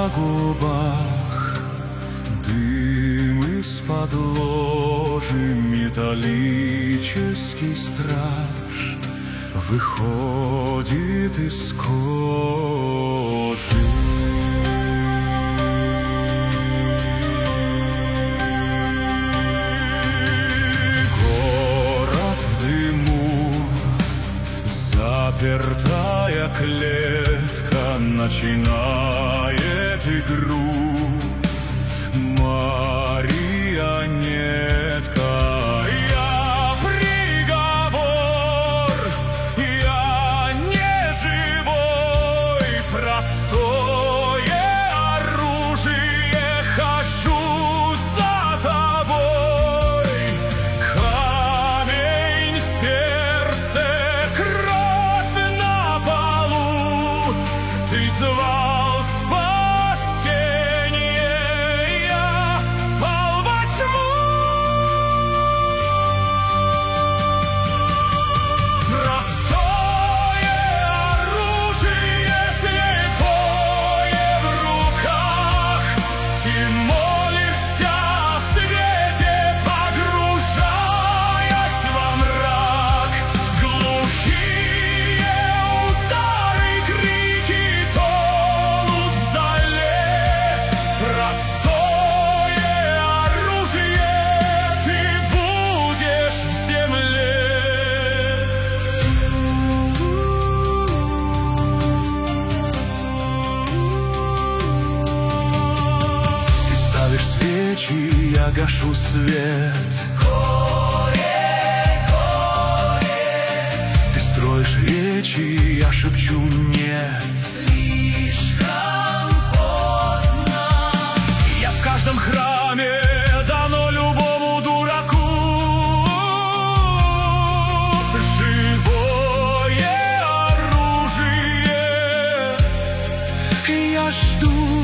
на губах, дым из-под ложи, металлический страж выходит из кожи. Город в дыму, запертая клетка начинает игру. Марионетка. Я приговор, я не живой, простое оружие, хожу за тобой. Камень, сердце, кровь на полу, ты звал спасение, я пал во тьму. Простое оружие, слепое в руках, ты молишься о свете, погружаясь во мрак. Глухие удары, крики тонут в зале. Простое оружие, ты будешь в земле. Ты ставишь свечи, я гашу свет. Ты строишь речи, я шепчу нет. Слишком поздно. Я в каждом храме дано любому дураку. Живое оружие. Я жду